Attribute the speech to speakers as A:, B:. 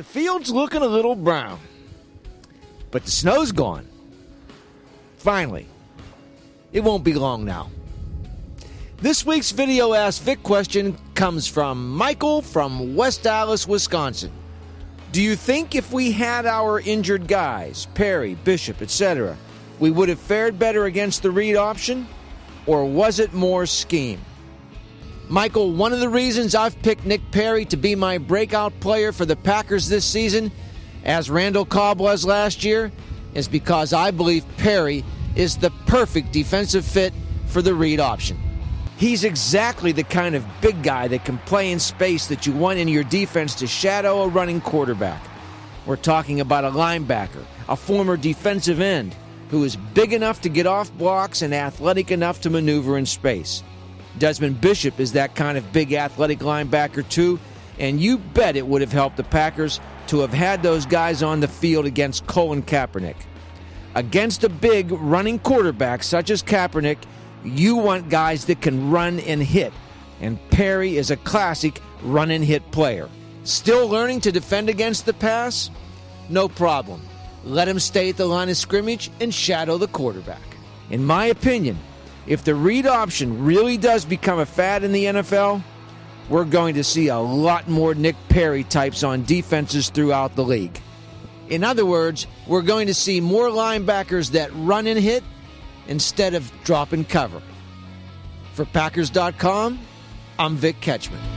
A: field's looking a little brown, but the snow's gone. Finally. It won't be long now. This week's Video Ask Vic question comes from Michael from West Allis, Wisconsin. Do you think if we had our injured guys, Perry, Bishop, etc., we would have fared better against the read option? Or was it more scheme? Michael, one of the reasons I've picked Nick Perry to be my breakout player for the Packers this season, as Randall Cobb was last year, is because I believe Perry is the perfect defensive fit for the read option. He's exactly the kind of big guy that can play in space that you want in your defense to shadow a running quarterback. We're talking about a linebacker, a former defensive end, who is big enough to get off blocks and athletic enough to maneuver in space. Desmond Bishop is that kind of big athletic linebacker too, and you bet it would have helped the Packers to have had those guys on the field against Colin Kaepernick. Against a big running quarterback such as Kaepernick, you want guys that can run and hit, and Perry is a classic run and hit player. Still learning to defend against the pass? No problem. Let him stay at the line of scrimmage and shadow the quarterback. In my opinion, if the read option really does become a fad in the NFL, we're going to see a lot more Nick Perry types on defenses throughout the league. In other words, we're going to see more linebackers that run and hit instead of drop and cover. For Packers.com, I'm Vic Ketchman.